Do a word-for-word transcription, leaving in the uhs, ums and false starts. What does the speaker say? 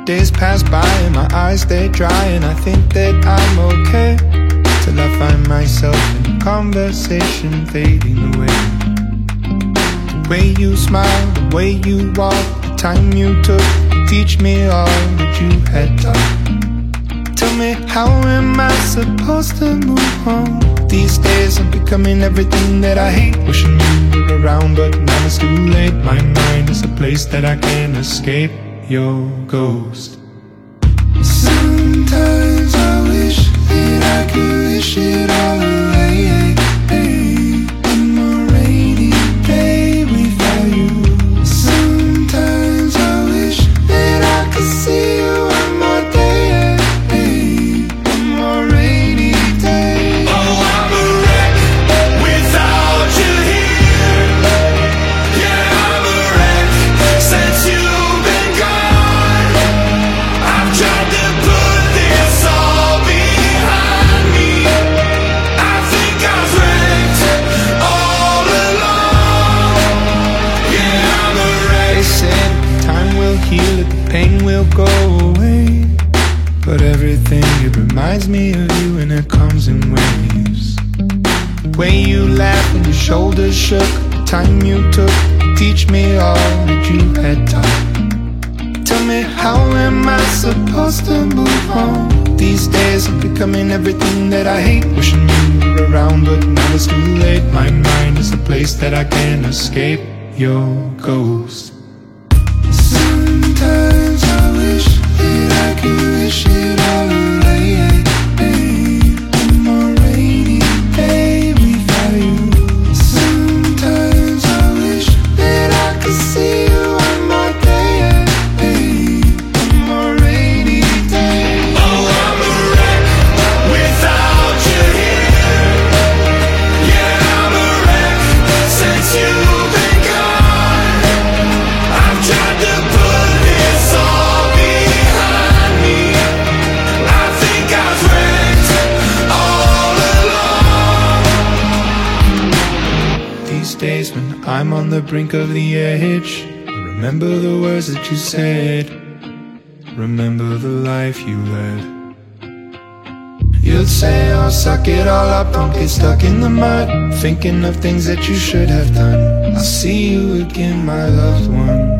Days pass by and my eyes stay dry, and I think that I'm okay, till I find myself in a conversation fading away. The way you smile, the way you walk, the time you took to teach me all that you had taught. Tell me, how am I supposed to move on? These days I'm becoming everything that I hate. Wishing you were around, but now it's too late. My mind is a place that I can't escape your ghost. Sometimes I wish that I could wish it all away. One more rainy day without you. Sometimes I wish that I could see you one more day. One more rainy day. Oh, I'm a wreck without you here. Yeah, I'm a wreck since you've been gone. I've tried to put this all behind me. I think I was wrecked all along. Yeah, I'm a wreck. They said time will heal it, the pain will go away, but everything, it reminds me of you, and it comes in waves. The way you laughed and your shoulders shook, the time you took to teach me all that you had taught. Tell me, how am I supposed to move on? These days I'm becoming everything that I hate. Wishing you were around, but now it's too late. My mind is a place that I can't escape your ghost. Sometimes I wish that I could wish it all away. One more rainy day without you. Sometimes I wish that I could see you one more day. One more rainy day. Oh, I'm a wreck without you here. Yeah, I'm a wreck since you've been gone. I've tried to put this all behind me. I think I was wrecked all along. These days when I'm on the brink of the edge, I remember the words that you said, remember the life you led. You'd say, oh, suck it all up, don't get stuck in the mud, thinking of things that you should have done. I'll see you again, my loved one.